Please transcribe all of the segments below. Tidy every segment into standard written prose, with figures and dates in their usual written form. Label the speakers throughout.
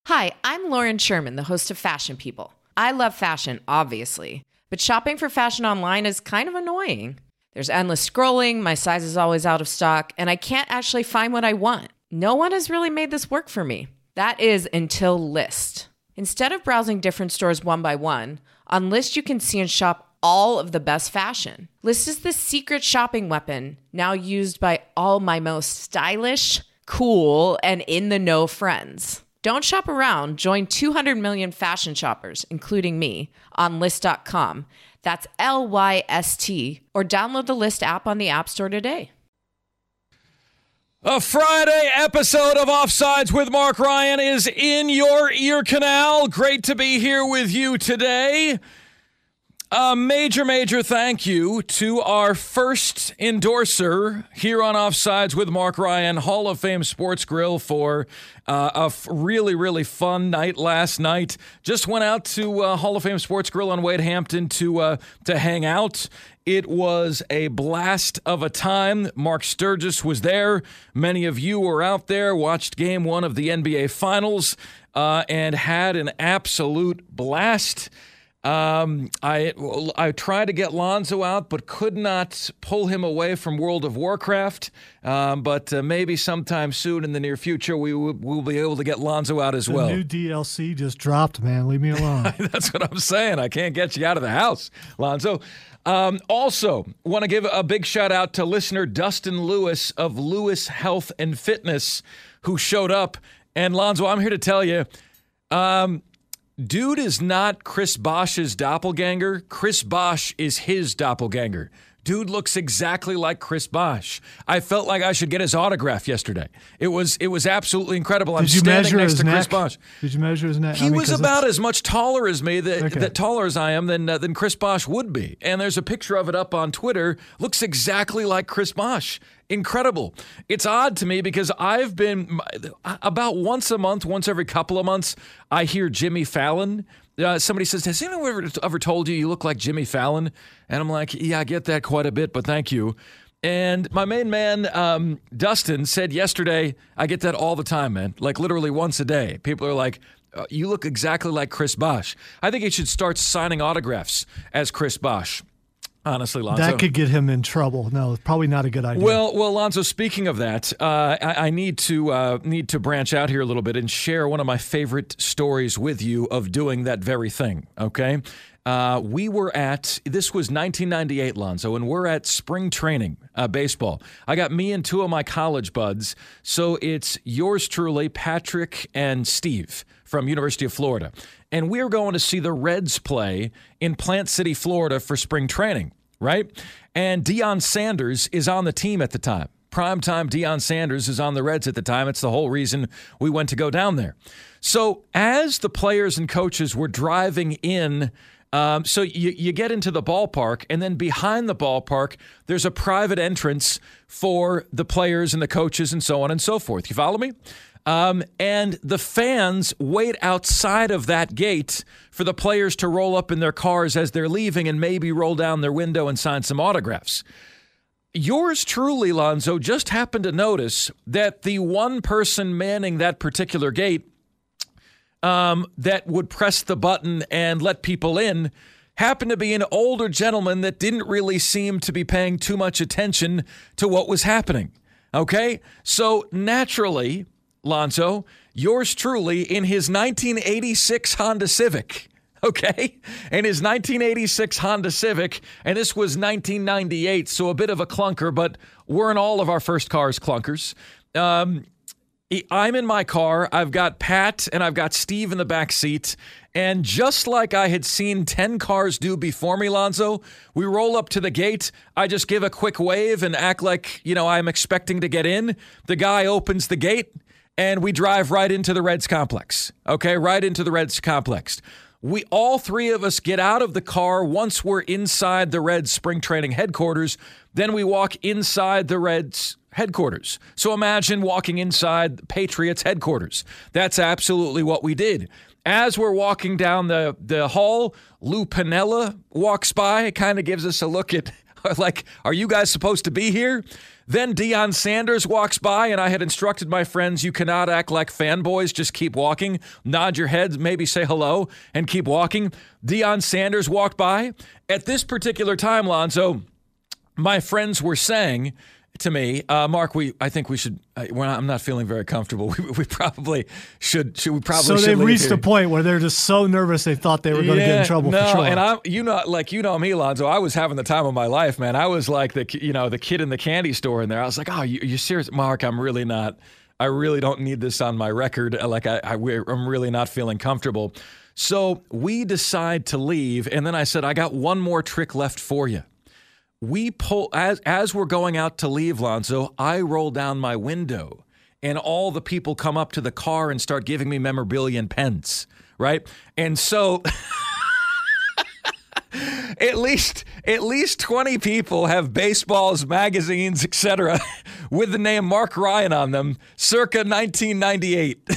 Speaker 1: Hi, I'm Lauren Sherman, the host of Fashion People. I love fashion, obviously, but shopping for fashion online is kind of annoying. There's endless scrolling, my size is always out of stock, and I can't actually find what I want. No one has really made this work for me. That is until Lyst. Instead of browsing different stores one by one, on Lyst you can see and shop all of the best fashion. Lyst is the secret shopping weapon, now used by all my most stylish, cool, and in-the-know friends. Don't shop around. Join 200 million fashion shoppers, including me, on Lyst.com. That's Lyst, or download the Lyst app on the App Store today.
Speaker 2: A Friday episode of Offsides with Mark Ryan is in your ear canal. Great to be here with you today. A major thank you to our first endorser here on Offsides with Mark Ryan, Hall of Fame Sports Grill, for a really fun night last night. Just went out to Hall of Fame Sports Grill on Wade Hampton to hang out. It was a blast of a time. Mark Sturgis was there. Many of you were out there, watched Game 1 of the NBA Finals, and had an absolute blast. I tried to get Lonzo out, but could not pull him away from World of Warcraft. But maybe sometime soon in the near future, we'll be able to get Lonzo out as well.
Speaker 3: The new DLC just dropped, man. Leave me alone.
Speaker 2: That's what I'm saying. I can't get you out of the house, Lonzo. Also, want to give a big shout out to listener Dustin Lewis of Lewis Health and Fitness, who showed up. And Lonzo, I'm here to tell you, dude is not Chris Bosh's doppelganger. Chris Bosh is his doppelganger. Dude looks exactly like Chris Bosh. I felt like I should get his autograph yesterday. It was absolutely incredible. I'm standing next to Chris Bosh.
Speaker 3: Did you measure his neck?
Speaker 2: He was about as much taller as me, taller as I am, than Chris Bosh would be. And there's a picture of it up on Twitter. Looks exactly like Chris Bosh. Incredible. It's odd to me because I've been about once a month, once every couple of months, I hear Jimmy Fallon. Somebody says, has anyone ever told you look like Jimmy Fallon? And I'm like, yeah, I get that quite a bit, but thank you. And my main man, Dustin, said yesterday, I get that all the time, man, like literally once a day. People are like, you look exactly like Chris Bosh. I think he should start signing autographs as Chris Bosh. Honestly, Lonzo.
Speaker 3: That could get him in trouble. No, it's probably not a good idea.
Speaker 2: Well, Lonzo, speaking of that, I need to branch out here a little bit and share one of my favorite stories with you of doing that very thing, okay? We were this was 1998, Lonzo, and we're at spring training baseball. I got me and two of my college buds, so it's yours truly, Patrick and Steve from University of Florida. And we're going to see the Reds play in Plant City, Florida for spring training, right? And Deion Sanders is on the team at the time. Primetime Deion Sanders is on the Reds at the time. It's the whole reason we went to go down there. So as the players and coaches were driving in, so you get into the ballpark, and then behind the ballpark, there's a private entrance for the players and the coaches and so on and so forth. You follow me? And the fans wait outside of that gate for the players to roll up in their cars as they're leaving and maybe roll down their window and sign some autographs. Yours truly, Lonzo, just happened to notice that the one person manning that particular gate that would press the button and let people in happened to be an older gentleman that didn't really seem to be paying too much attention to what was happening. Okay? So naturally, Lonzo, yours truly, in his 1986 Honda Civic, okay? In his 1986 Honda Civic, and this was 1998, so a bit of a clunker, but weren't all of our first cars clunkers. I'm in my car. I've got Pat and I've got Steve in the back seat. And just like I had seen 10 cars do before me, Lonzo, we roll up to the gate. I just give a quick wave and act like, I'm expecting to get in. The guy opens the gate. And we drive right into the Reds complex, okay? Right into the Reds complex. All three of us get out of the car once we're inside the Reds spring training headquarters. Then we walk inside the Reds headquarters. So imagine walking inside the Patriots headquarters. That's absolutely what we did. As we're walking down the hall, Lou Piniella walks by, kind of gives us a look at, like, are you guys supposed to be here? Then Deion Sanders walks by, and I had instructed my friends, you cannot act like fanboys. Just keep walking, nod your heads, maybe say hello, and keep walking. Deion Sanders walked by. At this particular time, Lonzo, my friends were saying to me, Mark, I think we should. I'm not feeling very comfortable. We probably should. We probably
Speaker 3: so
Speaker 2: should.
Speaker 3: They
Speaker 2: leave
Speaker 3: reached
Speaker 2: here.
Speaker 3: a point where they're just so nervous they thought they were going to get in trouble.
Speaker 2: No,
Speaker 3: for sure.
Speaker 2: and you know me, Lonzo. I was having the time of my life, man. I was like the kid in the candy store in there. I was like, oh, you serious, Mark? I'm really not. I really don't need this on my record. Like I'm really not feeling comfortable. So we decide to leave, and then I said, I got one more trick left for you. We pull as we're going out to leave, Lonzo, I roll down my window and all the people come up to the car and start giving me memorabilia and pens, right? And so at least 20 people have baseballs, magazines, etc. with the name Mark Ryan on them, circa 1998.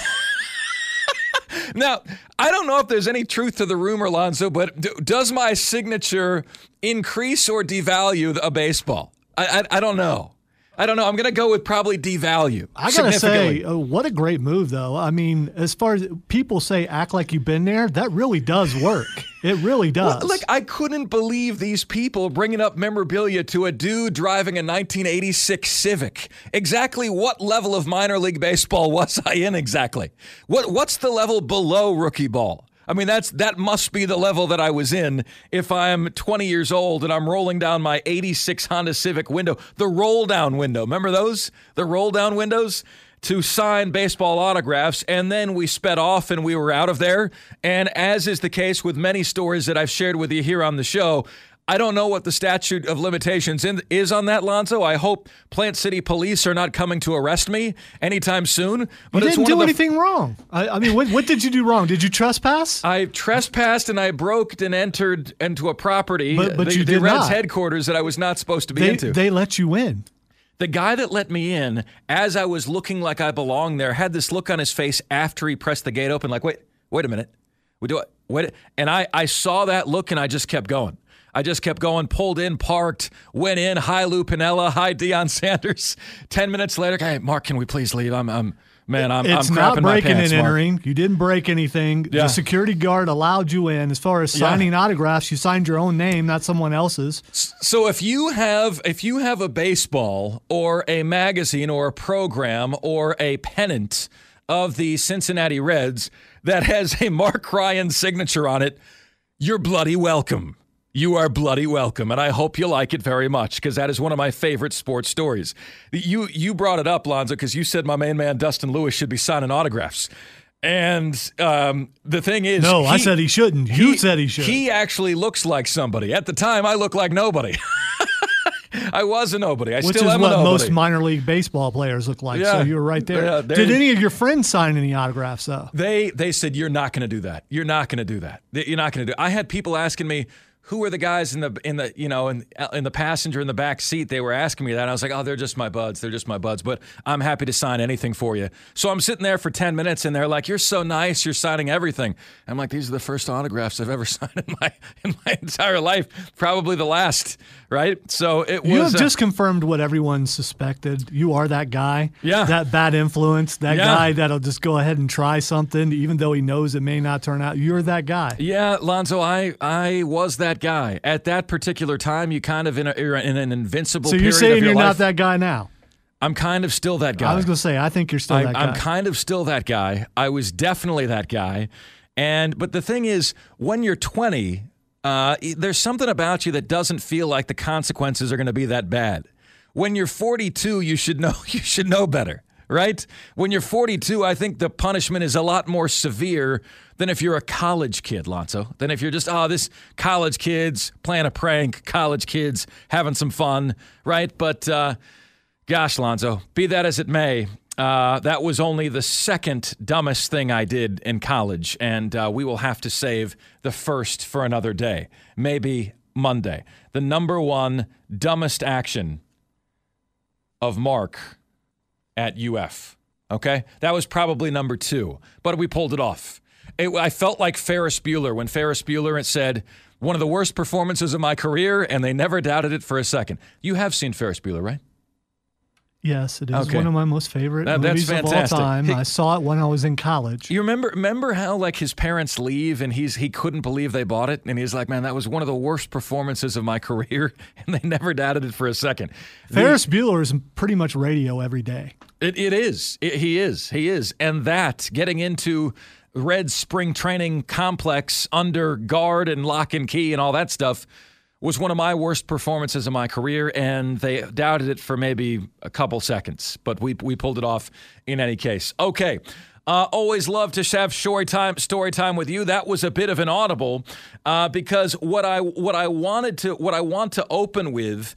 Speaker 2: Now, I don't know if there's any truth to the rumor, Lonzo, but does my signature increase or devalue a baseball? I don't know. I'm going to go with probably devalue.
Speaker 3: I got to say, what a great move, though. I mean, as far as people say, act like you've been there, that really does work. It really does.
Speaker 2: Well, I couldn't believe these people bringing up memorabilia to a dude driving a 1986 Civic. Exactly what level of minor league baseball was I in exactly? What's the level below rookie ball? I mean, that must be the level that I was in if I'm 20 years old and I'm rolling down my 86 Honda Civic window, the roll down window. Remember those? The roll down windows to sign baseball autographs. And then we sped off and we were out of there. And as is the case with many stories that I've shared with you here on the show, I don't know what the statute of limitations is on that, Lonzo. I hope Plant City Police are not coming to arrest me anytime soon. But
Speaker 3: you didn't do anything wrong. I mean, what did you do wrong? Did you trespass?
Speaker 2: I trespassed and I broke and entered into a property,
Speaker 3: but you
Speaker 2: the
Speaker 3: did
Speaker 2: Reds
Speaker 3: not.
Speaker 2: headquarters that I was not supposed to be into.
Speaker 3: They let you in.
Speaker 2: The guy that let me in, as I was looking like I belonged there, had this look on his face after he pressed the gate open, like, wait a minute. We do it. Wait. And I saw that look and I just kept going. Pulled in, parked, went in. Hi, Lou Piniella. Hi, Deion Sanders. 10 minutes later, hey, Mark, can we please leave? I'm
Speaker 3: It's
Speaker 2: crapping
Speaker 3: not
Speaker 2: my
Speaker 3: breaking
Speaker 2: pants,
Speaker 3: and
Speaker 2: Mark.
Speaker 3: entering. You didn't break anything.
Speaker 2: Yeah.
Speaker 3: The security guard allowed you in. As far as signing autographs, you signed your own name, not someone else's.
Speaker 2: So if you have a baseball or a magazine or a program or a pennant of the Cincinnati Reds that has a Mark Ryan signature on it, you're bloody welcome. You are bloody welcome, and I hope you like it very much because that is one of my favorite sports stories. You brought it up, Lonzo, because you said my main man Dustin Lewis should be signing autographs. And the thing is...
Speaker 3: No, I said he shouldn't. You said he should.
Speaker 2: He actually looks like somebody. At the time, I looked like nobody. I was a nobody. I
Speaker 3: Which
Speaker 2: still
Speaker 3: is
Speaker 2: am a
Speaker 3: what
Speaker 2: nobody.
Speaker 3: most minor league baseball players look like.
Speaker 2: Yeah.
Speaker 3: So you were right there.
Speaker 2: Yeah,
Speaker 3: Did any of your friends sign any autographs, though?
Speaker 2: They said, you're not going to do that. You're not going to do that. You're not going to do it. I had people asking me, who are the guys in the passenger in the back seat? They were asking me that. And I was like, oh, they're just my buds. They're just my buds. But I'm happy to sign anything for you. So I'm sitting there for 10 minutes, and they're like, you're so nice. You're signing everything. I'm like, these are the first autographs I've ever signed in my entire life. Probably the last, right? So it was.
Speaker 3: You have just confirmed what everyone suspected. You are that guy.
Speaker 2: Yeah.
Speaker 3: That bad influence. That
Speaker 2: Yeah.
Speaker 3: guy that'll just go ahead and try something, even though he knows it may not turn out. You're that guy.
Speaker 2: Yeah, Lonzo, I was that guy. At that particular time, you kind of you're in an invincible
Speaker 3: So
Speaker 2: period
Speaker 3: you're
Speaker 2: of
Speaker 3: saying
Speaker 2: your
Speaker 3: you're
Speaker 2: life.
Speaker 3: not that guy now?
Speaker 2: I'm kind of still that guy.
Speaker 3: I was going to say, I think you're still that guy.
Speaker 2: I'm kind of still that guy. I was definitely that guy. But the thing is, when you're 20, there's something about you that doesn't feel like the consequences are going to be that bad. When you're 42, you should know better. Right? When you're 42, I think the punishment is a lot more severe than if you're a college kid, Lonzo. Than if you're just, this college kid's playing a prank, college kids having some fun, right? But gosh, Lonzo, be that as it may, that was only the second dumbest thing I did in college, and we will have to save the first for another day, maybe Monday. The number one dumbest action of Mark at UF, okay? That was probably number 2, but we pulled it off. I felt like Ferris Bueller when Ferris Bueller had said, one of the worst performances of my career, and they never doubted it for a second. You have seen Ferris Bueller, right?
Speaker 3: Yes, it is
Speaker 2: Okay.
Speaker 3: one of my most favorite
Speaker 2: That's
Speaker 3: movies of all
Speaker 2: fantastic.
Speaker 3: time.
Speaker 2: Hey-
Speaker 3: I saw it when I was in college.
Speaker 2: You remember how like his parents leave and he couldn't believe they bought it, and he's like, man, that was one of the worst performances of my career, and they never doubted it for a second.
Speaker 3: Ferris Bueller is pretty much radio every day.
Speaker 2: He is, and that getting into Red Spring Training Complex under guard and lock and key and all that stuff was one of my worst performances of my career, and they doubted it for maybe a couple seconds, but we pulled it off in any case. Okay. Always love to have story time with you. That was a bit of an audible because what I want to open with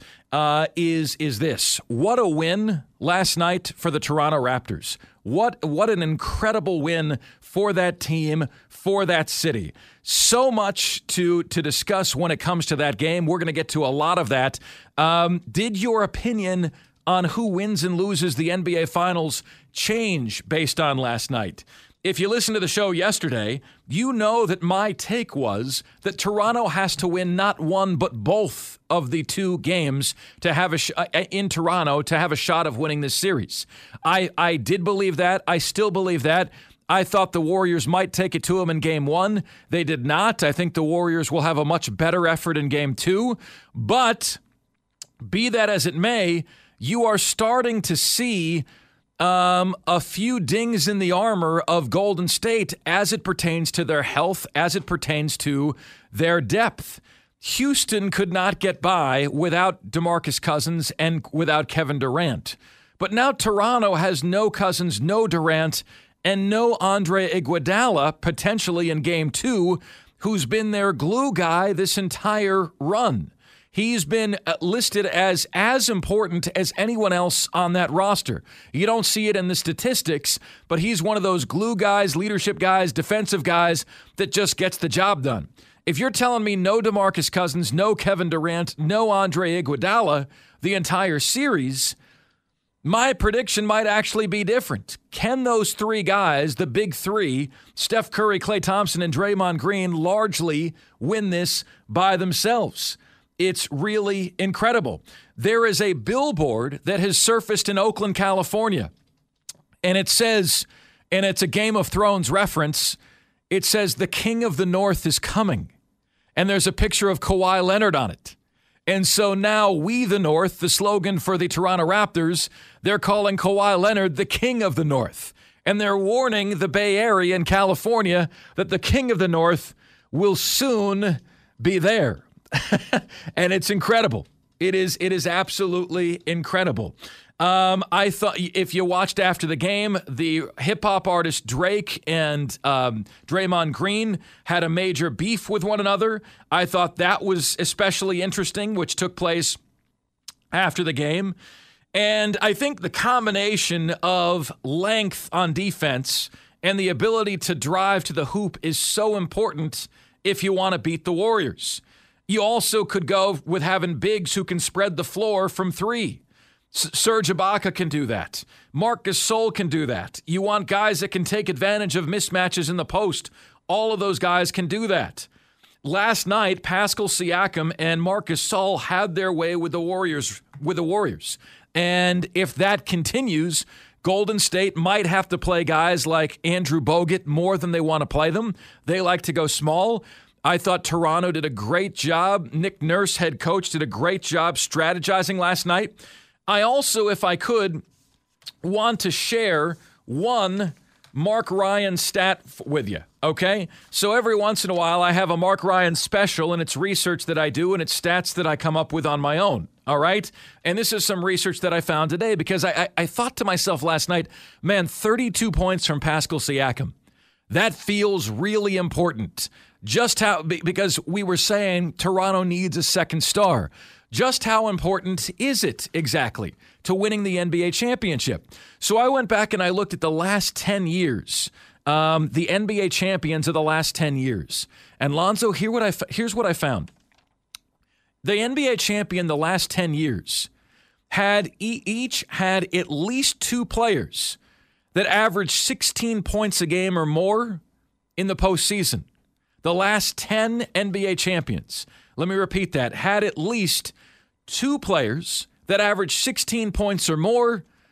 Speaker 2: is this. What a win last night for the Toronto Raptors. What an incredible win for that team, for that city. So much to discuss when it comes to that game. We're going to get to a lot of that. Did your opinion on who wins and loses the NBA Finals change based on last night? If you listened to the show yesterday, you know that my take was that Toronto has to win not one but both of the two games to have in Toronto to have a shot of winning this series. I did believe that. I still believe that. I thought the Warriors might take it to them in Game 1. They did not. I think the Warriors will have a much better effort in Game 2. But be that as it may, you are starting to see a few dings in the armor of Golden State as it pertains to their health, as it pertains to their depth. Houston could not get by without DeMarcus Cousins and without Kevin Durant. But now Toronto has no Cousins, no Durant, and no Andre Iguodala potentially in Game 2, who's been their glue guy this entire run. He's been listed as important as anyone else on that roster. You don't see it in the statistics, but he's one of those glue guys, leadership guys, defensive guys that just gets the job done. If you're telling me no DeMarcus Cousins, no Kevin Durant, no Andre Iguodala the entire series, my prediction might actually be different. Can those three guys, the big three, Steph Curry, Klay Thompson, and Draymond Green, largely win this by themselves? It's really incredible. There is a billboard that has surfaced in Oakland, California, and it says, and it's a Game of Thrones reference, it says, "The King of the North is coming." And there's a picture of Kawhi Leonard on it. And so now We the North, the slogan for the Toronto Raptors, they're calling Kawhi Leonard the King of the North. And they're warning the Bay Area and California that the King of the North will soon be there. And it's incredible. It is absolutely incredible. I thought if you watched after the game, the hip-hop artist Drake and Draymond Green had a major beef with one another. I thought that was especially interesting, which took place after the game. And I think the combination of length on defense and the ability to drive to the hoop is so important if you want to beat the Warriors. You also could go with having bigs who can spread the floor from three. Serge Ibaka can do that. Marc Gasol can do that. You want guys that can take advantage of mismatches in the post. All of those guys can do that. Last night, Pascal Siakam and Marc Gasol had their way with the Warriors. And if that continues, Golden State might have to play guys like Andrew Bogut more than they want to play them. They like to go small. I thought Toronto did a great job. Nick Nurse, head coach, did a great job strategizing last night. I also, if I could, want to share one Mark Ryan stat with you, okay? So every once in a while, I have a Mark Ryan special, and it's research that I do, and it's stats that I come up with on my own, all right? And this is some research that I found today because I thought to myself last night, man, 32 points from Pascal Siakam. That feels really important. Just how, because we were saying Toronto needs a second star. Just how important is it exactly to winning the NBA championship? So I went back and I looked at the last 10 years, the NBA champions of the last 10 years. And Lonzo, here's what I found. The NBA champion the last 10 years had each had at least two players that averaged 16 points a game or more in the postseason. The last 10 NBA champions, let me repeat that, had at least two players that averaged 16 points or more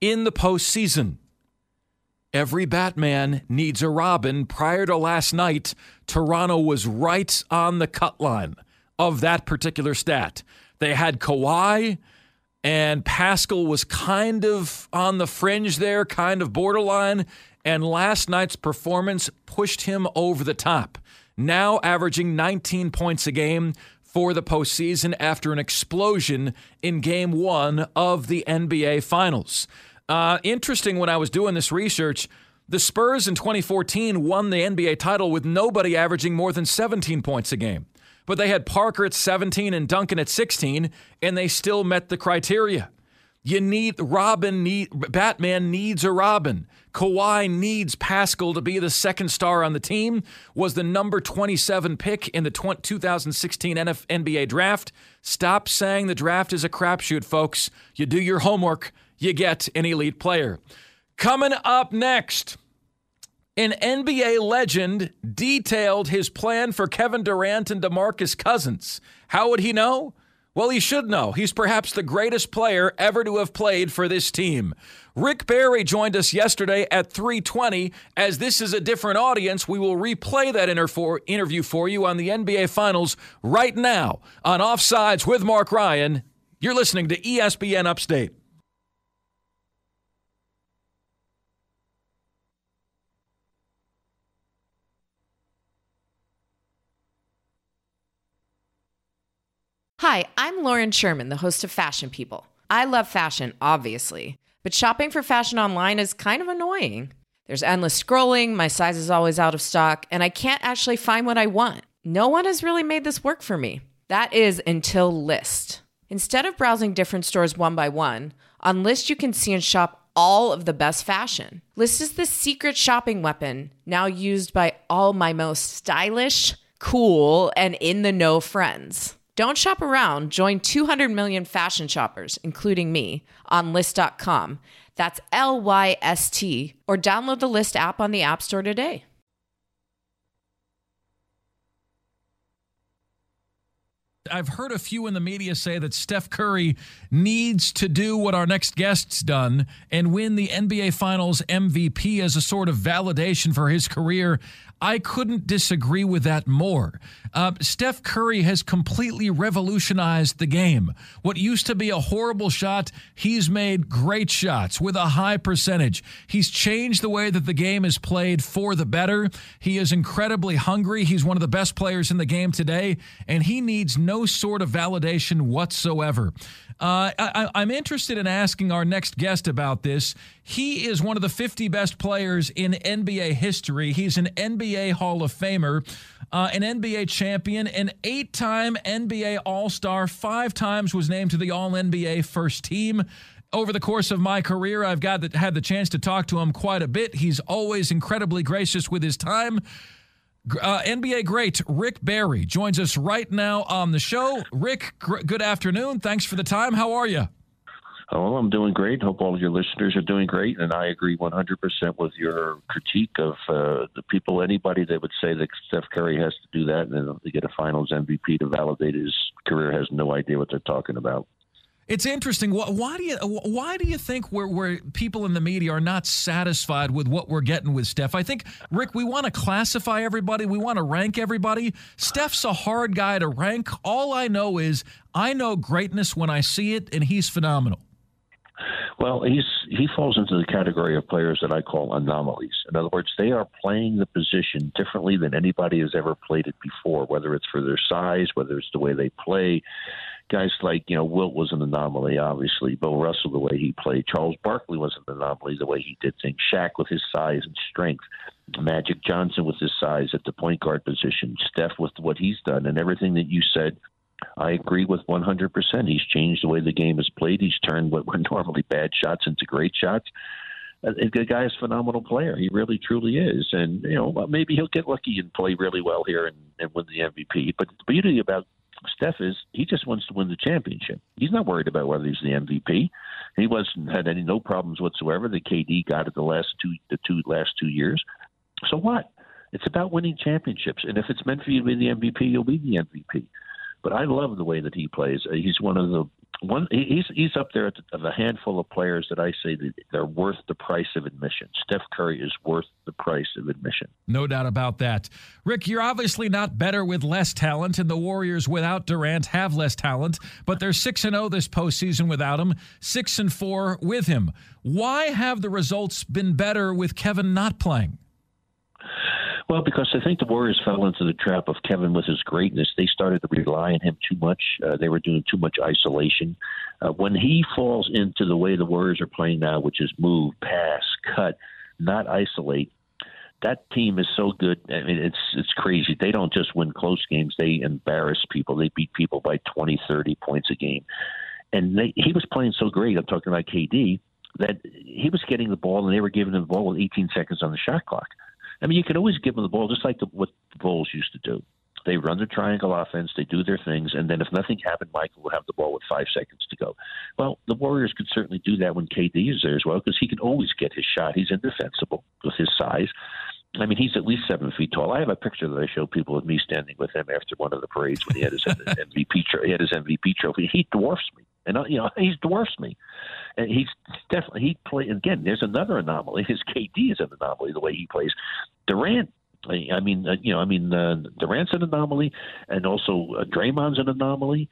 Speaker 2: in the postseason. Every Batman needs a Robin. Prior to last night, Toronto was right on the cut line of that particular stat. They had Kawhi, and Pascal was kind of on the fringe there, kind of borderline, and last night's performance pushed him over the top. Now averaging 19 points a game for the postseason after an explosion in Game 1 of the NBA Finals. Interesting, when I was doing this research, the Spurs in 2014 won the NBA title with nobody averaging more than 17 points a game. But they had Parker at 17 and Duncan at 16, and they still met the criteria. Batman needs a Robin. Kawhi needs Pascal to be the second star on the team, was the number 27 pick in the 2016 NBA draft. Stop saying the draft is a crapshoot, folks. You do your homework, you get an elite player. Coming up next, an NBA legend detailed his plan for Kevin Durant and DeMarcus Cousins. How would he know? Well, he should know. He's perhaps the greatest player ever to have played for this team. Rick Barry joined us yesterday at 3:20. As this is a different audience, we will replay that interview for you on the NBA Finals right now on Offsides with Mark Ryan. You're listening to ESPN Upstate.
Speaker 1: Hi, I'm Lauren Sherman, the host of Fashion People. I love fashion, obviously, but shopping for fashion online is kind of annoying. There's endless scrolling, my size is always out of stock, and I can't actually find what I want. No one has really made this work for me. That is until Lyst. Instead of browsing different stores one by one, on Lyst you can see and shop all of the best fashion. Lyst is the secret shopping weapon now used by all my most stylish, cool, and in-the-know friends. Don't shop around. Join 200 million fashion shoppers, including me, on Lyst.com. That's Lyst, or download the Lyst app on the App Store today.
Speaker 2: I've heard a few in the media say that Steph Curry needs to do what our next guest's done and win the NBA Finals MVP as a sort of validation for his career. I couldn't disagree with that more. Steph Curry has completely revolutionized the game. What used to be a horrible shot, he's made great shots with a high percentage. He's changed the way that the game is played for the better. He is incredibly hungry. He's one of the best players in the game today, and he needs no sort of validation whatsoever. I'm interested in asking our next guest about this. He is one of the 50 best players in NBA history. He's an NBA Hall of Famer, an NBA champion, an 8-time NBA All-Star, 5 times was named to the All-NBA first team. Over the course of my career, I've had the chance to talk to him quite a bit. He's always incredibly gracious with his time. NBA great Rick Barry joins us right now on the show. Rick, good afternoon. Thanks for the time. How are you?
Speaker 4: Oh, I'm doing great. Hope all of your listeners are doing great. And I agree 100% with your critique of the people, anybody that would say that Steph Curry has to do that and then to get a Finals MVP to validate his career has no idea what they're talking about.
Speaker 2: It's interesting. Why do you think we're people in the media are not satisfied with what we're getting with Steph? I think, Rick, we want to classify everybody. We want to rank everybody. Steph's a hard guy to rank. All I know is I know greatness when I see it, and he's phenomenal.
Speaker 4: Well, he falls into the category of players that I call anomalies. In other words, they are playing the position differently than anybody has ever played it before, whether it's for their size, whether it's the way they play. Guys like, Wilt was an anomaly, obviously. Bill Russell, the way he played. Charles Barkley was an anomaly, the way he did things. Shaq with his size and strength. Magic Johnson with his size at the point guard position. Steph with what he's done. And everything that you said, I agree with 100%. He's changed the way the game is played. He's turned what were normally bad shots into great shots. The guy is a phenomenal player. He really, truly is. And, maybe he'll get lucky and play really well here and win the MVP. But the beauty about Steph is he just wants to win the championship. He's not worried about whether he's the MVP. He had no problems whatsoever that KD got it the last two years. So what? It's about winning championships. And if it's meant for you to be the MVP, you'll be the MVP. But I love the way that he plays. He's one of the he's up there of a handful of players that I say that they're worth the price of admission. Steph Curry is worth the price of admission.
Speaker 2: No doubt about that. Rick, you're obviously not better with less talent, and the Warriors without Durant have less talent, but they're 6-0 this postseason without him, 6-4 with him. Why have the results been better with Kevin not playing?
Speaker 4: Well, because I think the Warriors fell into the trap of Kevin with his greatness. They started to rely on him too much. They were doing too much isolation. When he falls into the way the Warriors are playing now, which is move, pass, cut, not isolate, that team is so good. I mean, it's crazy. They don't just win close games. They embarrass people. They beat people by 20, 30 points a game. And he was playing so great, I'm talking about KD, that he was getting the ball, and they were giving him the ball with 18 seconds on the shot clock. I mean, you can always give them the ball, just like what the Bulls used to do. They run the triangle offense, they do their things, and then if nothing happened, Michael will have the ball with 5 seconds to go. Well, the Warriors could certainly do that when KD is there as well, because he can always get his shot. He's indefensible with his size. I mean, he's at least 7 feet tall. I have a picture that I show people of me standing with him after one of the parades when he had his MVP trophy. He dwarfs me. And, he dwarfs me. And he play again, there's another anomaly. His KD is an anomaly, the way he plays. Durant, Durant's an anomaly, and also Draymond's an anomaly.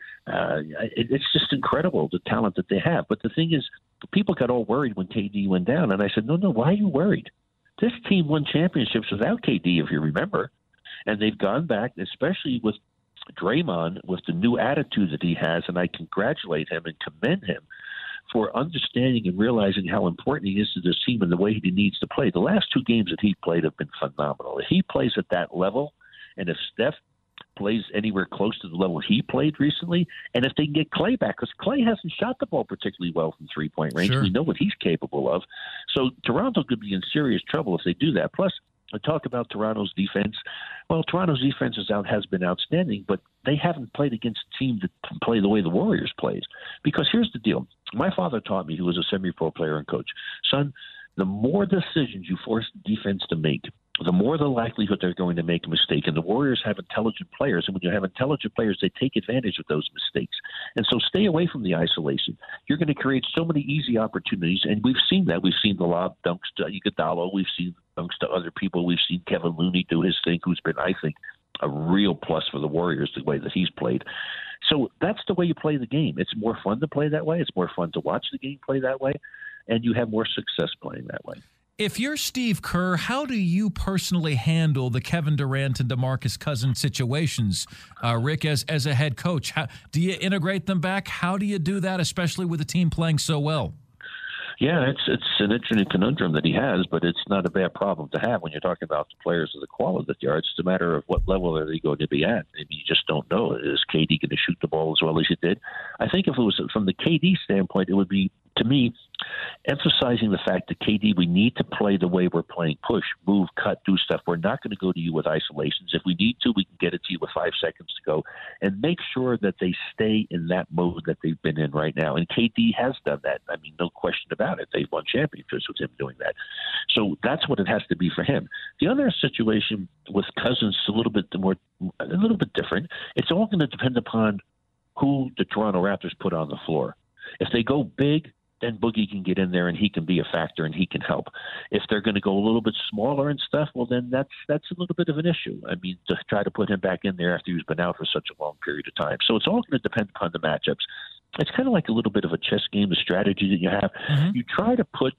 Speaker 4: It's just incredible, the talent that they have. But the thing is, people got all worried when KD went down. And I said, no, why are you worried? This team won championships without KD, if you remember. And they've gone back, especially with Draymond, with the new attitude that he has, and I congratulate him and commend him for understanding and realizing how important he is to this team and the way he needs to play. The last 2 games that he played have been phenomenal. If he plays at that level, and if Steph plays anywhere close to the level he played recently, and if they can get Klay back, because Klay hasn't shot the ball particularly well from three-point range. Sure. We know what he's capable of. So Toronto could be in serious trouble if they do that. Plus, I talk about Toronto's defense. Well, Toronto's defense has been outstanding, but they haven't played against a team that can play the way the Warriors plays. Because here's the deal. My father taught me, who was a semi-pro player and coach, son, the more decisions you force the defense to make, the more the likelihood they're going to make a mistake. And the Warriors have intelligent players, and when you have intelligent players, they take advantage of those mistakes. And so stay away from the isolation. You're going to create so many easy opportunities, and we've seen that. We've seen the lob dunks to Iguodala. We've seen dunks to other people. We've seen Kevin Looney do his thing, who's been, I think, a real plus for the Warriors, the way that he's played. So that's the way you play the game. It's more fun to play that way. It's more fun to watch the game play that way, and you have more success playing that way.
Speaker 2: If you're Steve Kerr, how do you personally handle the Kevin Durant and DeMarcus Cousins situations, Rick, as a head coach? How, do you integrate them back? How do you do that, especially with the team playing so well?
Speaker 4: Yeah, it's an interesting conundrum that he has, but it's not a bad problem to have when you're talking about the players of the quality that they are. It's just a matter of what level are they going to be at. Maybe you just don't know. Is KD going to shoot the ball as well as he did? I think if it was from the KD standpoint, it would be, to me, emphasizing the fact that KD, we need to play the way we're playing, push, move, cut, do stuff. We're not going to go to you with isolations. If we need to, we can get it to you with 5 seconds to go, and make sure that they stay in that mode that they've been in right now. And KD has done that. I mean, no question about it. They've won championships with him doing that. So that's what it has to be for him. The other situation with Cousins is a little bit different. It's all going to depend upon who the Toronto Raptors put on the floor. If they go big, then Boogie can get in there and he can be a factor and he can help. If they're going to go a little bit smaller and stuff, well, then that's a little bit of an issue. I mean, to try to put him back in there after he's been out for such a long period of time. So it's all going to depend upon the matchups. It's kind of like a little bit of a chess game, the strategy that you have. Mm-hmm. You try to put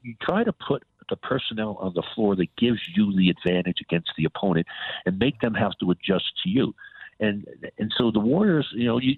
Speaker 4: the personnel on the floor that gives you the advantage against the opponent and make them have to adjust to you. And so the Warriors,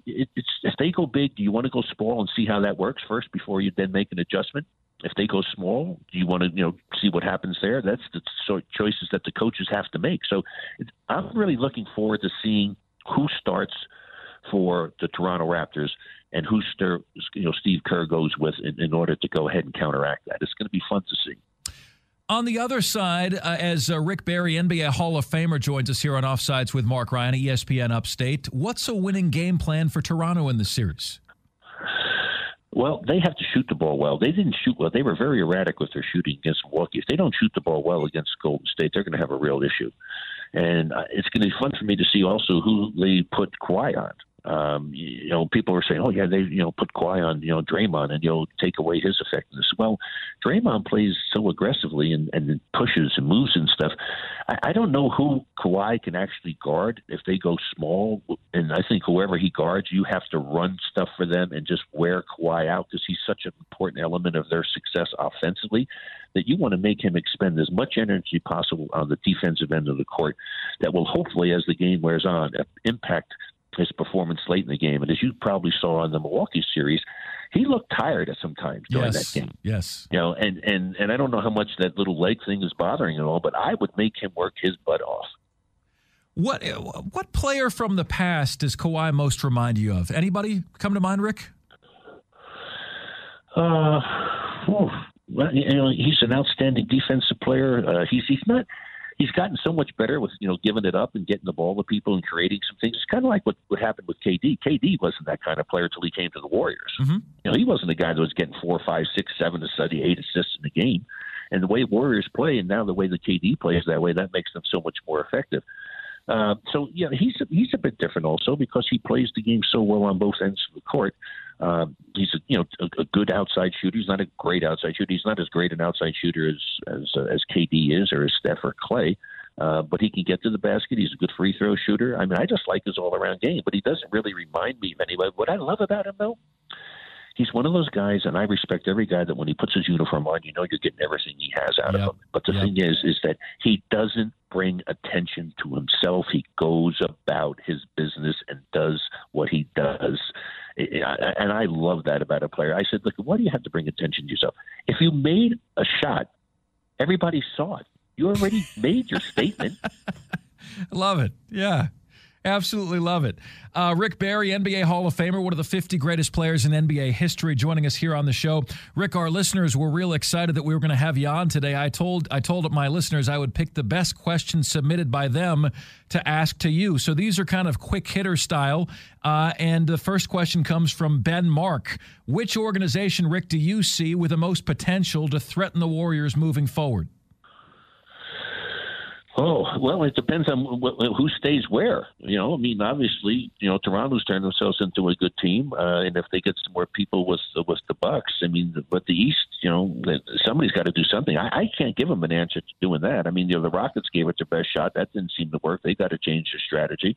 Speaker 4: if they go big, do you want to go small and see how that works first before you then make an adjustment? If they go small, do you want to see what happens there? That's the sort of choices that the coaches have to make. So I'm really looking forward to seeing who starts for the Toronto Raptors and who Steve Kerr goes with in order to go ahead and counteract that. It's going to be fun to see.
Speaker 2: On the other side, as Rick Barry, NBA Hall of Famer, joins us here on Offsides with Mark Ryan, ESPN Upstate, what's a winning game plan for Toronto in this series?
Speaker 4: Well, they have to shoot the ball well. They didn't shoot well. They were very erratic with their shooting against Milwaukee. If they don't shoot the ball well against Golden State, they're going to have a real issue. And it's going to be fun for me to see also who they put Kawhi on. People were saying, "Oh yeah, they put Kawhi on Draymond and take away his effectiveness." Well, Draymond plays so aggressively and pushes and moves and stuff. I don't know who Kawhi can actually guard if they go small. And I think whoever he guards, you have to run stuff for them and just wear Kawhi out because he's such an important element of their success offensively that you want to make him expend as much energy possible on the defensive end of the court that will hopefully, as the game wears on, impact his performance late in the game. And as you probably saw in the Milwaukee series, he looked tired at some times during that game.
Speaker 2: Yes.
Speaker 4: And I don't know how much that little leg thing is bothering him all, but I would make him work his butt off.
Speaker 2: What player from the past does Kawhi most remind you of? Anybody come to mind, Rick?
Speaker 4: Well, he's an outstanding defensive player. He's gotten so much better with giving it up and getting the ball to people and creating some things. It's kind of like what happened with KD. KD wasn't that kind of player until he came to the Warriors. Mm-hmm. He wasn't a guy that was getting 4, 5, 6, 7 to 8 assists in the game. And the way Warriors play, and now the way the KD plays that way, that makes them so much more effective. He's a bit different also because he plays the game so well on both ends of the court. He's a good outside shooter. He's not a great outside shooter. He's not as great an outside shooter as KD is or as Steph or Clay. But he can get to the basket. He's a good free throw shooter. I mean, I just like his all around game. But he doesn't really remind me of anybody. What I love about him though, he's one of those guys, and I respect every guy that when he puts his uniform on, you're getting everything he has out of him. But the thing is that he doesn't bring attention to himself. He goes about his business and does what he does. And I love that about a player. I said, look, why do you have to bring attention to yourself? If you made a shot, everybody saw it. You already made your statement.
Speaker 2: Love it. Yeah. Absolutely love it. Rick Barry, NBA Hall of Famer, one of the 50 greatest players in NBA history, joining us here on the show. Rick, our listeners were real excited that we were going to have you on today. I told my listeners I would pick the best questions submitted by them to ask to you. So these are kind of quick hitter style. And the first question comes from Ben Mark. Which organization, Rick, do you see with the most potential to threaten the Warriors moving forward?
Speaker 4: Oh, well, it depends on who stays where. Obviously, Toronto's turned themselves into a good team, and if they get some more people with the Bucks, but the East, somebody's got to do something. I can't give them an answer to doing that. The Rockets gave it their best shot. That didn't seem to work. They got to change their strategy.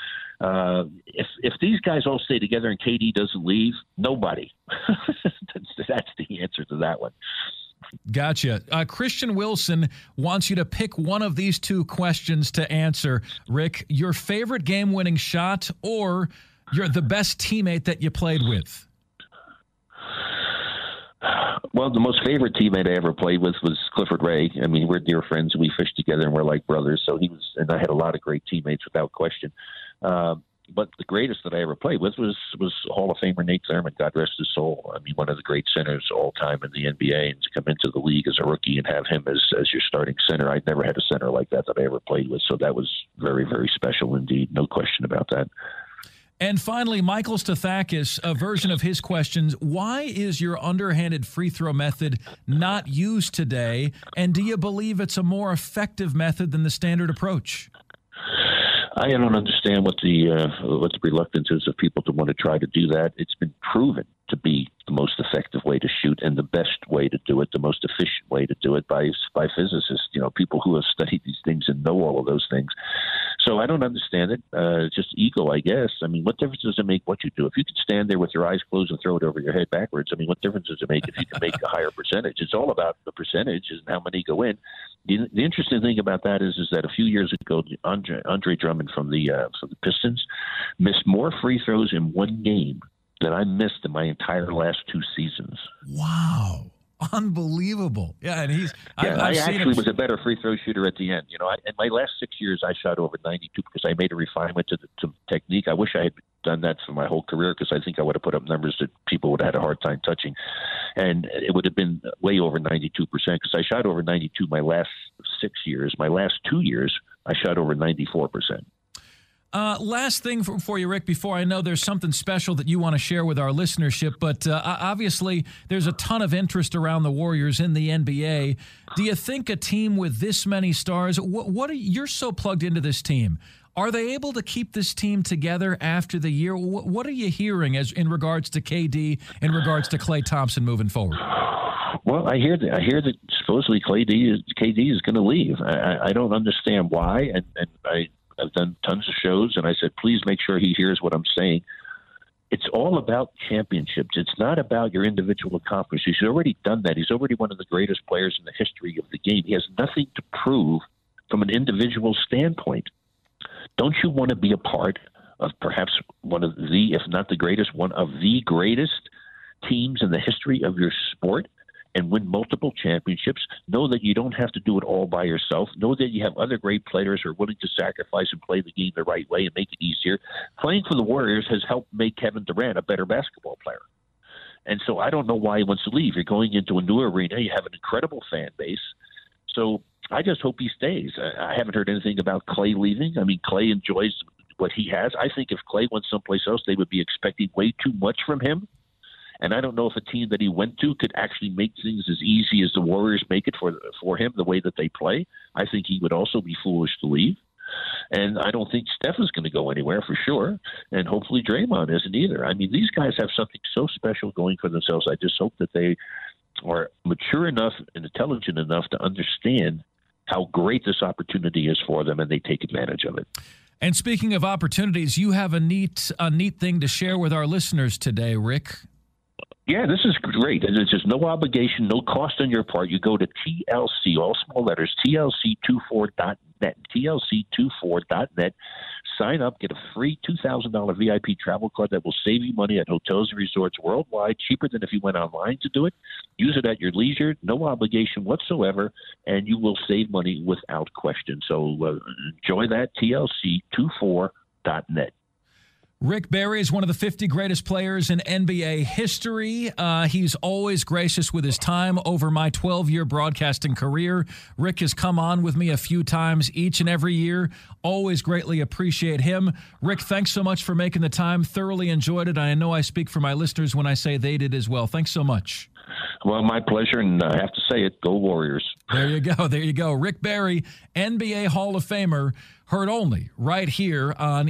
Speaker 4: If these guys all stay together and KD doesn't leave, nobody. That's the answer to that one.
Speaker 2: Gotcha. Christian Wilson wants you to pick one of these two questions to answer. Rick, your favorite game-winning shot or you're the best teammate that you played with?
Speaker 4: Well, the most favorite teammate I ever played with was Clifford Ray. We're dear friends and we fished together and we're like brothers. So and I had a lot of great teammates without question. But the greatest that I ever played with was Hall of Famer Nate Thurmond, God rest his soul. One of the great centers all time in the NBA, and to come into the league as a rookie and have him as your starting center. I'd never had a center like that I ever played with, so that was very, very special indeed. No question about that.
Speaker 2: And finally, Michael Stathakis, a version of his questions. Why is your underhanded free throw method not used today? And do you believe it's a more effective method than the standard approach?
Speaker 4: I don't understand what the reluctance is of people to want to try to do that. It's been proven to be the most effective way to shoot and the best way to do it, the most efficient way to do it by physicists, people who have studied these things and know all of those things. So I don't understand it. It's just ego, I guess. What difference does it make what you do? If you can stand there with your eyes closed and throw it over your head backwards, what difference does it make if you can make a higher percentage? It's all about the percentage and how many go in. The interesting thing about that is that a few years ago, Andre Drummond from the Pistons missed more free throws in one game than I missed in my entire last 2 seasons.
Speaker 2: Wow. Unbelievable. Yeah, and
Speaker 4: I actually was a better free throw shooter at the end. In my last 6 years, I shot over 92 because I made a refinement to technique. I wish I had done that for my whole career because I think I would have put up numbers that people would have had a hard time touching. And it would have been way over 92% because I shot over 92 my last 6 years. My last 2 years, I shot over 94%.
Speaker 2: Last thing for you, Rick, before I know there's something special that you want to share with our listenership, but obviously there's a ton of interest around the Warriors in the NBA. Do you think a team with this many stars, you're so plugged into this team, Are they able to keep this team together after the year? What are you hearing as in regards to KD, in regards to Klay Thompson moving forward?
Speaker 4: Well, I hear that supposedly KD is going to leave. I don't understand why, and I've done tons of shows, and I said, please make sure he hears what I'm saying. It's all about championships. It's not about your individual accomplishments. He's already done that. He's already one of the greatest players in the history of the game. He has nothing to prove from an individual standpoint. Don't you want to be a part of perhaps one of the, if not the greatest, one of the greatest teams in the history of your sport and win multiple championships? Know that you don't have to do it all by yourself. Know that you have other great players who are willing to sacrifice and play the game the right way and make it easier. Playing for the Warriors has helped make Kevin Durant a better basketball player. And so I don't know why he wants to leave. You're going into a new arena. You have an incredible fan base. So I just hope he stays. I haven't heard anything about Klay leaving. I mean, Klay enjoys what he has. I think if Klay went someplace else, they would be expecting way too much from him. And I don't know if a team that he went to could actually make things as easy as the Warriors make it for him, the way that they play. I think he would also be foolish to leave. And I don't think Steph is going to go anywhere for sure. And hopefully Draymond isn't either. I mean, these guys have something so special going for themselves. I just hope that they are mature enough and intelligent enough to understand how great this opportunity is for them, and they take advantage of it.
Speaker 2: And speaking of opportunities, you have a neat thing to share with our listeners today, Rick.
Speaker 4: Yeah, this is great. There's just no obligation, no cost on your part. You go to TLC, all small letters, TLC24.net, TLC24.net. Sign up, get a free $2,000 VIP travel card that will save you money at hotels and resorts worldwide, cheaper than if you went online to do it. Use it at your leisure, no obligation whatsoever, and you will save money without question. So enjoy that, TLC24.net.
Speaker 2: Rick Barry is one of the 50 greatest players in NBA history. He's always gracious with his time over my 12-year broadcasting career. Rick has come on with me a few times each and every year. Always greatly appreciate him. Rick, thanks so much for making the time. Thoroughly enjoyed it. I know I speak for my listeners when I say they did as well. Thanks so much.
Speaker 4: Well, my pleasure, and I have to say it, go Warriors.
Speaker 2: There you go. There you go. Rick Barry, NBA Hall of Famer, heard only right here on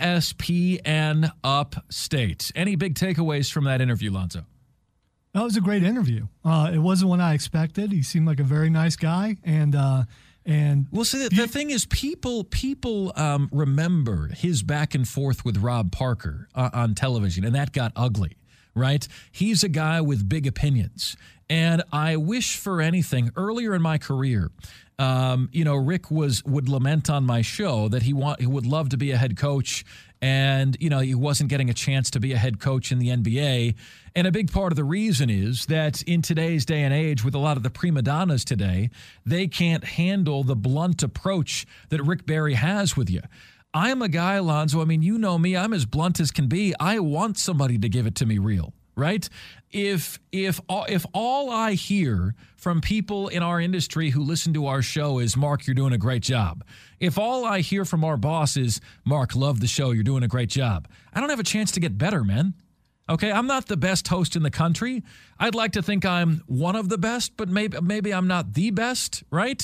Speaker 2: ESPN Upstate. Any big takeaways from that interview, Lonzo?
Speaker 3: That was a great interview. It wasn't what I expected. He seemed like a very nice guy, and
Speaker 2: well, see, the thing is, people remember his back and forth with Rob Parker on television, and that got ugly. Right? He's a guy with big opinions. And I wish for anything earlier in my career, Rick would lament on my show that he would love to be a head coach, and he wasn't getting a chance to be a head coach in the NBA. And a big part of the reason is that in today's day and age, with a lot of the prima donnas today, they can't handle the blunt approach that Rick Barry has with you. I'm a guy, Lonzo, I mean, you know me, I'm as blunt as can be. I want somebody to give it to me real, right? If all I hear from people in our industry who listen to our show is, Mark, you're doing a great job. If all I hear from our boss is, Mark, love the show, you're doing a great job, I don't have a chance to get better, man. Okay, I'm not the best host in the country. I'd like to think I'm one of the best, but maybe I'm not the best, right?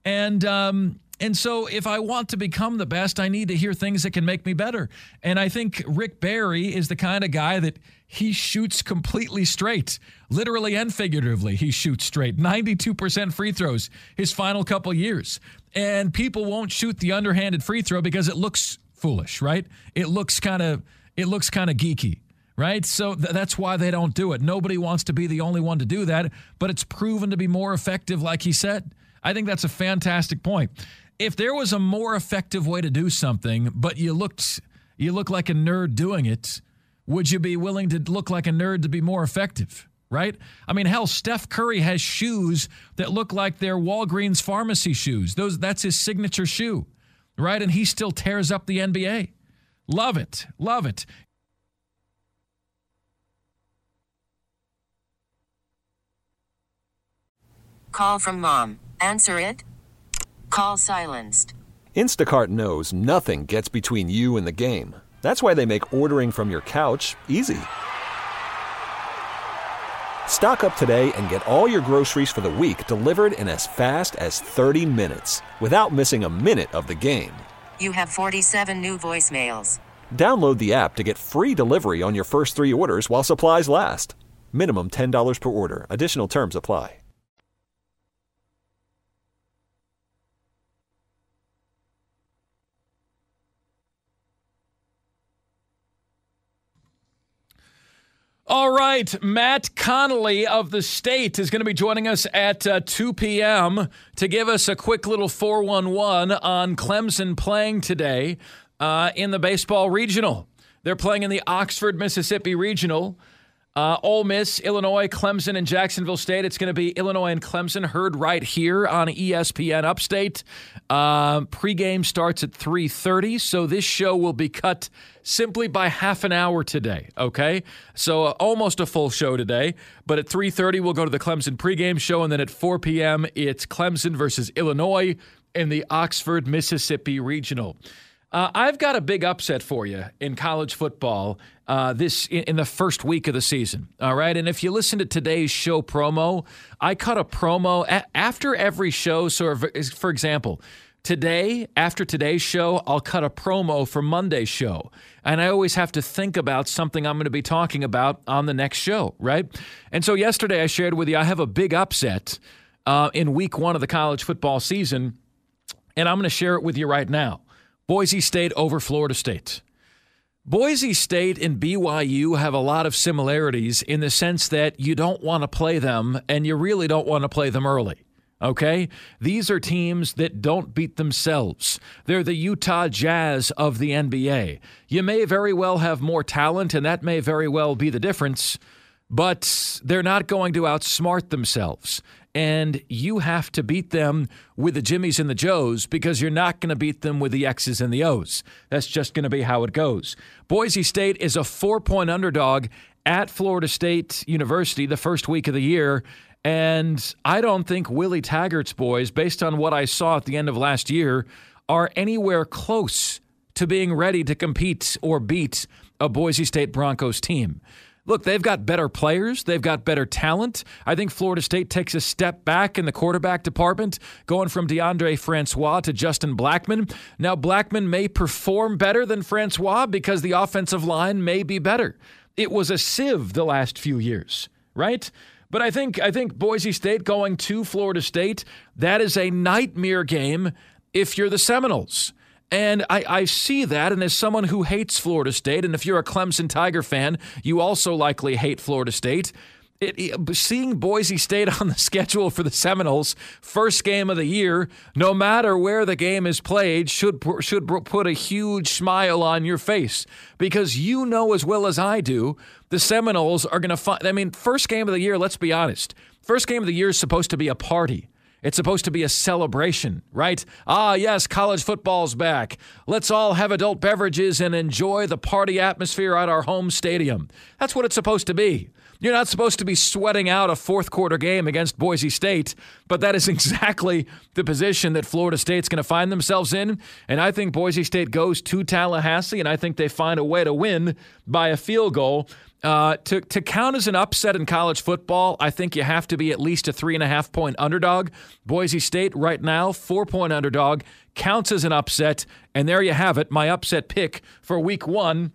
Speaker 2: And so if I want to become the best, I need to hear things that can make me better. And I think Rick Barry is the kind of guy that he shoots completely straight, literally and figuratively. He shoots straight, 92% free throws his final couple years. And people won't shoot the underhanded free throw because it looks foolish, right? It looks kind of geeky, right? So that's why they don't do it. Nobody wants to be the only one to do that, but it's proven to be more effective, like he said. I think that's a fantastic point. If there was a more effective way to do something, but you look like a nerd doing it, would you be willing to look like a nerd to be more effective, right? I mean, hell, Steph Curry has shoes that look like they're Walgreens pharmacy shoes. That's his signature shoe, right? And he still tears up the NBA. Love it. Love it.
Speaker 5: Call from mom. Answer it. Call silenced.
Speaker 6: Instacart knows nothing gets between you and the game. That's why they make ordering from your couch easy. Stock up today and get all your groceries for the week delivered in as fast as 30 minutes without missing a minute of the game.
Speaker 5: You have 47 new voicemails.
Speaker 6: Download the app to get free delivery on your first 3 orders while supplies last. Minimum $10 per order. Additional terms apply.
Speaker 2: All right, Matt Connolly of The State is going to be joining us at 2 p.m. to give us a quick little 411 on Clemson playing today in the baseball regional. They're playing in the Oxford, Mississippi regional. Ole Miss, Illinois, Clemson, and Jacksonville State. It's going to be Illinois and Clemson, heard right here on ESPN Upstate. Pregame starts at 3:30, so this show will be cut simply by half an hour today, okay? So almost a full show today, but at 3:30 we'll go to the Clemson pregame show, and then at 4 p.m. it's Clemson versus Illinois in the Oxford, Mississippi regional. I've got a big upset for you in college football in the first week of the season, all right? And if you listen to today's show promo, I cut a promo after every show. So, for example, today, after today's show, I'll cut a promo for Monday's show. And I always have to think about something I'm going to be talking about on the next show, right? And so yesterday I shared with you I have a big upset in week 1 of the college football season, and I'm going to share it with you right now. Boise State over Florida State. Boise State and BYU have a lot of similarities in the sense that you don't want to play them, and you really don't want to play them early. Okay? These are teams that don't beat themselves. They're the Utah Jazz of the NBA. You may very well have more talent, and that may very well be the difference, but they're not going to outsmart themselves. And you have to beat them with the Jimmies and the Joes because you're not going to beat them with the X's and the O's. That's just going to be how it goes. Boise State is a 4-point underdog at Florida State University the first week of the year. And I don't think Willie Taggart's boys, based on what I saw at the end of last year, are anywhere close to being ready to compete or beat a Boise State Broncos team. Look, they've got better players. They've got better talent. I think Florida State takes a step back in the quarterback department, going from DeAndre Francois to Justin Blackmon. Now, Blackmon may perform better than Francois because the offensive line may be better. It was a sieve the last few years, right? But I think Boise State going to Florida State, that is a nightmare game if you're the Seminoles. And I see that, and as someone who hates Florida State, and if you're a Clemson Tiger fan, you also likely hate Florida State, seeing Boise State on the schedule for the Seminoles, first game of the year, no matter where the game is played, should put a huge smile on your face. Because you know as well as I do, the Seminoles are going to find, first game of the year, let's be honest, first game of the year is supposed to be a party. It's supposed to be a celebration, right? Ah, yes, college football's back. Let's all have adult beverages and enjoy the party atmosphere at our home stadium. That's what it's supposed to be. You're not supposed to be sweating out a fourth quarter game against Boise State, but that is exactly the position that Florida State's going to find themselves in. And I think Boise State goes to Tallahassee, and I think they find a way to win by a field goal. To count as an upset in college football, I think you have to be at least a 3.5-point underdog. Boise State right now, 4-point underdog, counts as an upset. And there you have it, my upset pick for week 1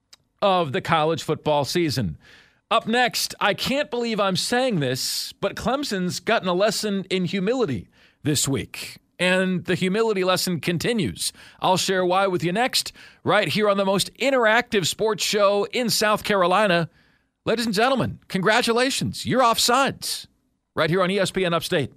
Speaker 2: of the college football season. Up next, I can't believe I'm saying this, but Clemson's gotten a lesson in humility this week. And the humility lesson continues. I'll share why with you next, right here on the most interactive sports show in South Carolina. Ladies and gentlemen, congratulations. You're Offsides, right here on ESPN Upstate.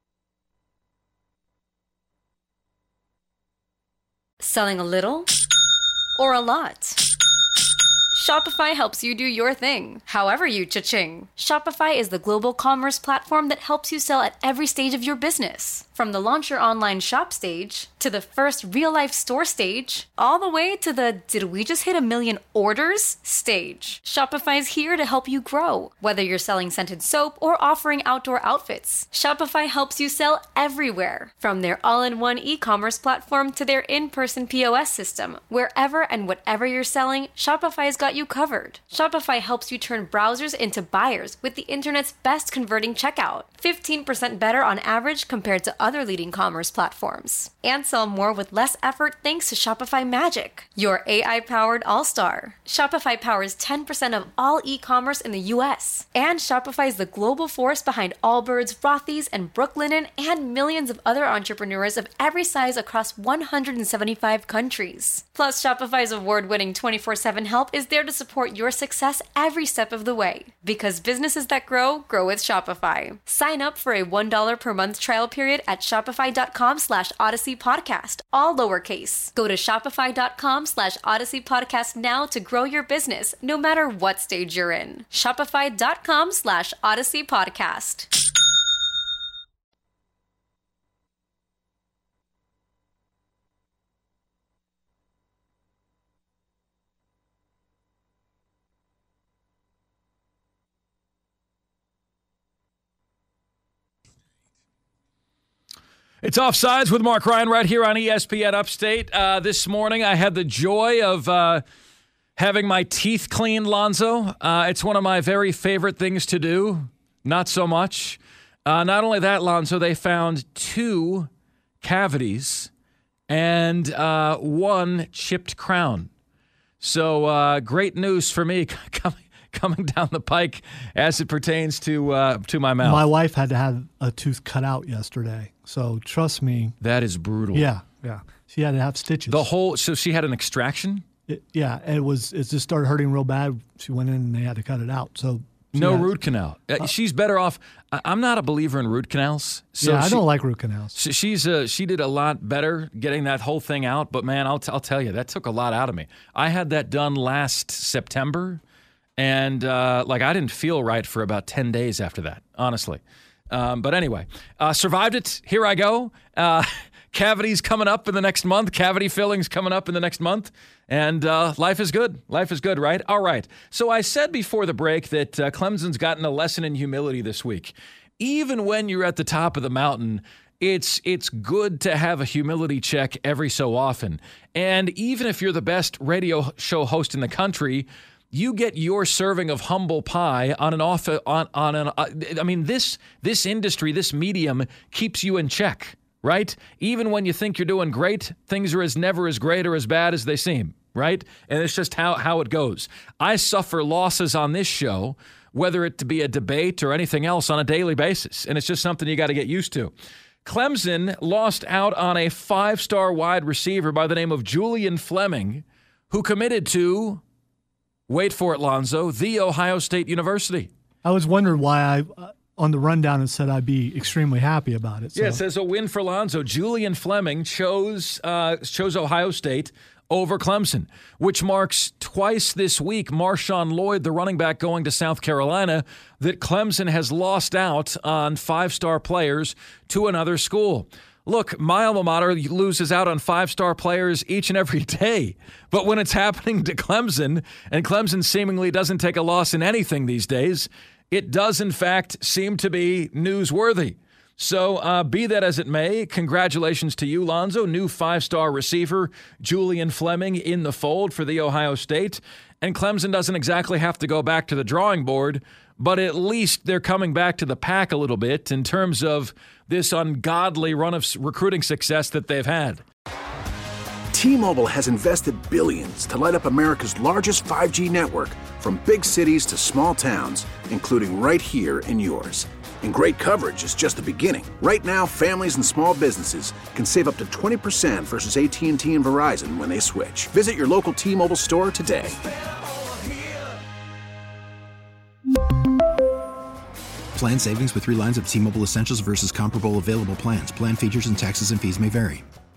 Speaker 7: Selling a little or a lot? Shopify helps you do your thing, however you cha-ching. Shopify is the global commerce platform that helps you sell at every stage of your business. From the launch your online shop stage, to the first real-life store stage, all the way to the did we just hit 1 million orders stage. Shopify's here to help you grow. Whether you're selling scented soap or offering outdoor outfits, Shopify helps you sell everywhere. From their all-in-one e-commerce platform to their in-person POS system. Wherever and whatever you're selling, Shopify's got you covered. Shopify helps you turn browsers into buyers with the internet's best converting checkout. 15% better on average compared to other leading commerce platforms. And sell more with less effort thanks to Shopify Magic, your AI-powered all-star. Shopify powers 10% of all e-commerce in the U.S. And Shopify is the global force behind Allbirds, Rothy's, and Brooklinen, and millions of other entrepreneurs of every size across 175 countries. Plus, Shopify's award-winning 24/7 help is there to support your success every step of the way. Because businesses that grow, grow with Shopify. Sign up for a $1 per month trial period at shopify.com/Odyssey Podcast, all lowercase. Go to shopify.com/Odyssey Podcast now to grow your business, no matter what stage you're in. Shopify.com/Odyssey Podcast.
Speaker 2: It's Offsides with Mark Ryan right here on ESPN Upstate. This morning I had the joy of having my teeth cleaned, Lonzo. It's one of my very favorite things to do. Not so much. Not only that, Lonzo, they found 2 cavities and 1 chipped crown. So great news for me coming down the pike as it pertains to my mouth.
Speaker 3: My wife had to have a tooth cut out yesterday, so trust me.
Speaker 2: That is brutal.
Speaker 3: Yeah. She had to have stitches.
Speaker 2: So she had an extraction?
Speaker 3: It just started hurting real bad. She went in and they had to cut it out. So
Speaker 2: no root canal. She's better off. I'm not a believer in root canals. So
Speaker 3: I don't like root canals.
Speaker 2: She did a lot better getting that whole thing out. But man, I'll tell you, that took a lot out of me. I had that done last September. And I didn't feel right for about 10 days after that, honestly. But anyway, survived it. Here I go. Cavities coming up in the next month. Cavity fillings coming up in the next month. And life is good. Life is good, right? All right. So I said before the break that Clemson's gotten a lesson in humility this week. Even when you're at the top of the mountain, it's good to have a humility check every so often. And even if you're the best radio show host in the country, you get your serving of humble pie this industry, this medium keeps you in check, right? Even when you think you're doing great, things are never as great or as bad as they seem, right? And it's just how it goes. I suffer losses on this show, whether it to be a debate or anything else, on a daily basis. And it's just something you got to get used to. Clemson lost out on a 5-star wide receiver by the name of Julian Fleming, who committed to, wait for it, Lonzo, The Ohio State University. I
Speaker 3: was wondering why on the rundown it said I'd be extremely happy about it. So.
Speaker 2: Yeah, it says a win for Lonzo. Julian Fleming chose Ohio State over Clemson, which marks twice this week Marshawn Lloyd, the running back, going to South Carolina, that Clemson has lost out on 5-star players to another school. Look, my alma mater loses out on 5-star players each and every day. But when it's happening to Clemson, and Clemson seemingly doesn't take a loss in anything these days, it does, in fact, seem to be newsworthy. So be that as it may, congratulations to you, Lonzo. New 5-star receiver, Julian Fleming, in the fold for The Ohio State. And Clemson doesn't exactly have to go back to the drawing board, but at least they're coming back to the pack a little bit in terms of this ungodly run of recruiting success that they've had.
Speaker 8: T-Mobile has invested billions to light up America's largest 5G network, from big cities to small towns, including right here in yours. And great coverage is just the beginning. Right now, families and small businesses can save up to 20% versus AT&T and Verizon when they switch. Visit your local T-Mobile store today.
Speaker 9: Plan savings with 3 lines of T-Mobile Essentials versus comparable available plans. Plan features and taxes and fees may vary.